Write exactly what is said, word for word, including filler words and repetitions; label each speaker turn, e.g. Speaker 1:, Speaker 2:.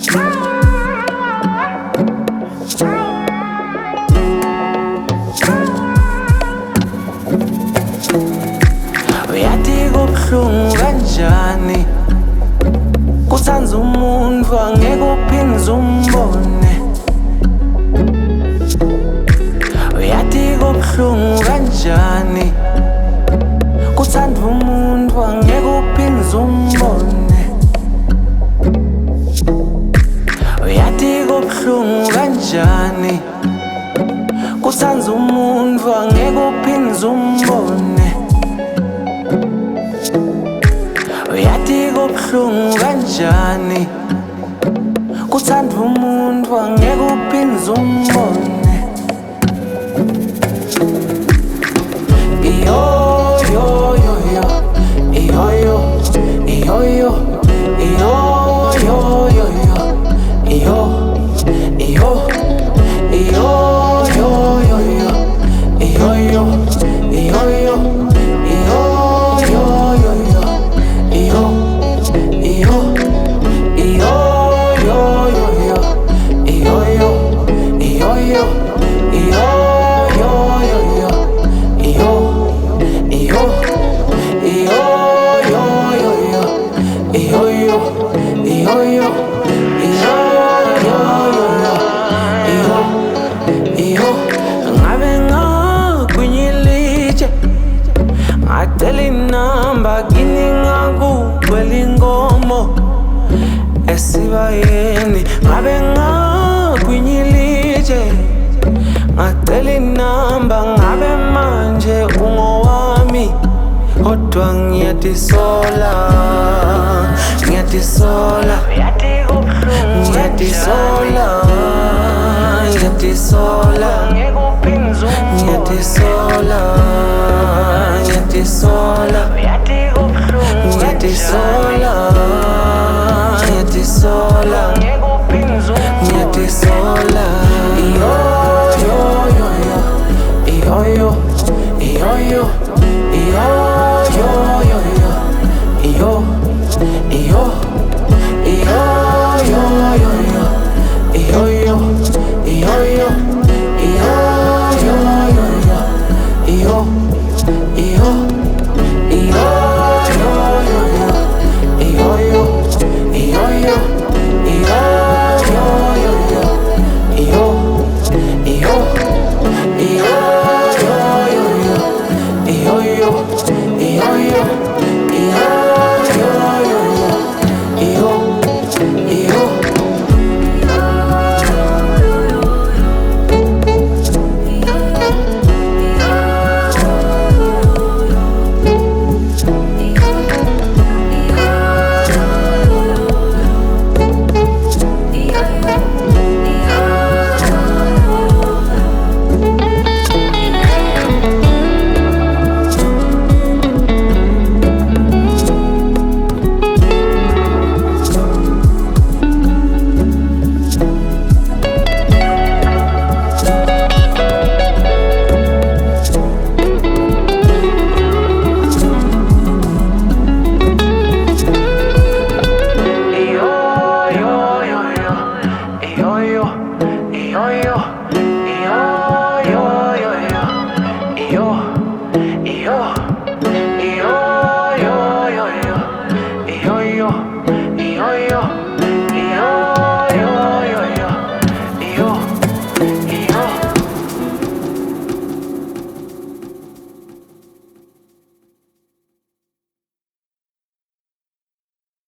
Speaker 1: Uyathi kubuhlungu kanjani kuthanza umuntu angeke uphinde umbone. Uyathi kubuhlungu kanjani kuthanda umuntu angeke uphinde umbone. Uyathi kubuhlungu kanjani kuthanza umuntu angeke uphinde umbone. Uyathi kubuhlungu kanjani kuthanda umuntu angeke uphinde umbone. Iyo yo yo yo iyo yo iyo yo iyo yo yo yo iyo iyo iyo yo yo yo iyo yo iyo yo iyo yo yo yo iyo iyo iyo yo yo yo iyo yo iyo yo iyo yo yo yo iyo iyo iyo yo yo yo iyo yo iyo yo iyo yo yo yo iyo iyo ngabe ngakwinyilitshe ngatela inamba kini ngakukhwela inkomo esibayeni. Ngabe ngakwinyilitshe ngacela inamba ngabe manje ungowami. Kodwa ngiyatisola ngiyatisola ngiyatisola ngiyatisola ngiyatisola ngiyatisola ngiyatisola ngiyatisola ngiyatisola iyo yo yo yo iyo yo iyo yo iyo yo yo yo iyo iyo iyo yo yo yo iyo yo iyo yo iyo yo yo yo iyo iyo iyo yo yo yo iyo yo iyo yo iyo yo yo yo iyo iyo iyo yo yo yo iyo yo iyo yo iyo yo yo yo iyo iyo yo yo yo yo